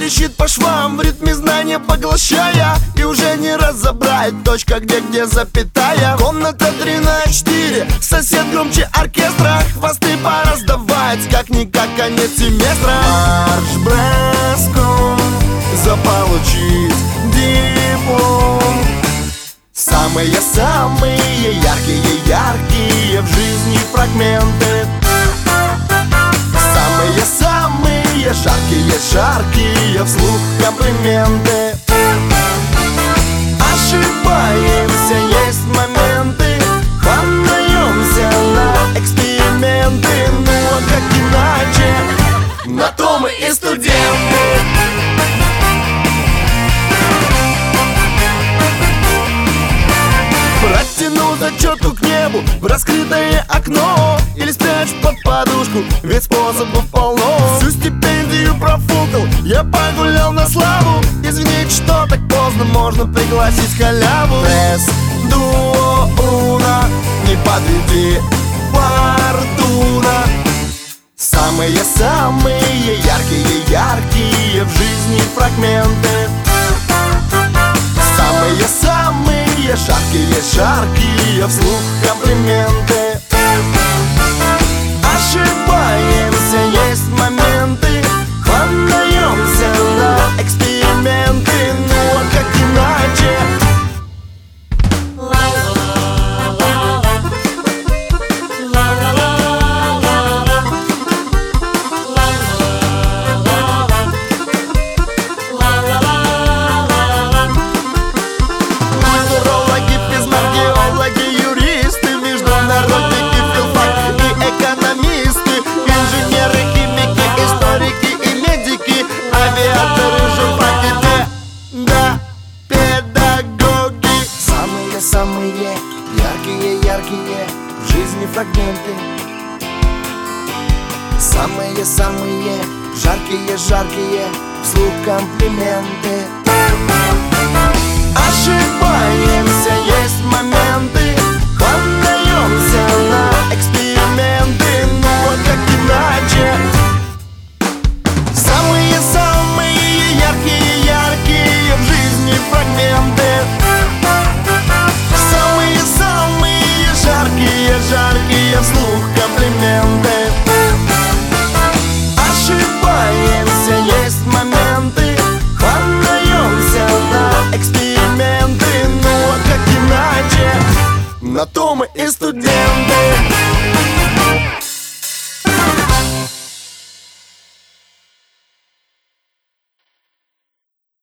трещит по швам, в ритме знания поглощая, и уже не разобрать точка, где запятая. Комната 3 на 4, сосед громче оркестра, хвосты пора сдавать, как-никак конец семестра. Марш броском заполучить диплом. Самые-самые яркие в жизни фрагменты. Самые-самые жаркие вслух комплименты. Ошибаемся, есть моменты, хватаемся на эксперименты. Ну а как иначе, на то мы и студенты. Протяну зачетку к небу в раскрытое окно, или спрячь под подушку, ведь способов полно. Всю стипендию профукал, я погулял на славу. Извините, что так поздно, можно пригласить халяву. Пресс, дуо, уна, не подведи фортуна. Самые-самые яркие в жизни фрагменты. Самые-самые жаркие вслух комплименты. Ошибаемся, есть моменты, хватаемся на эксперименты. Ну а как иначе? Самые яркие в жизни фрагменты. Самые-самые жаркие вслух комплименты. Ошибаемся, есть моменты, хватаемся на эксперименты. Ну а как иначе? Самые-самые яркие в жизни фрагменты. Жаркие вслух комплименты. Ошибаемся, есть моменты, хватаемся на эксперименты. Ну а как иначе, на то мы и студенты.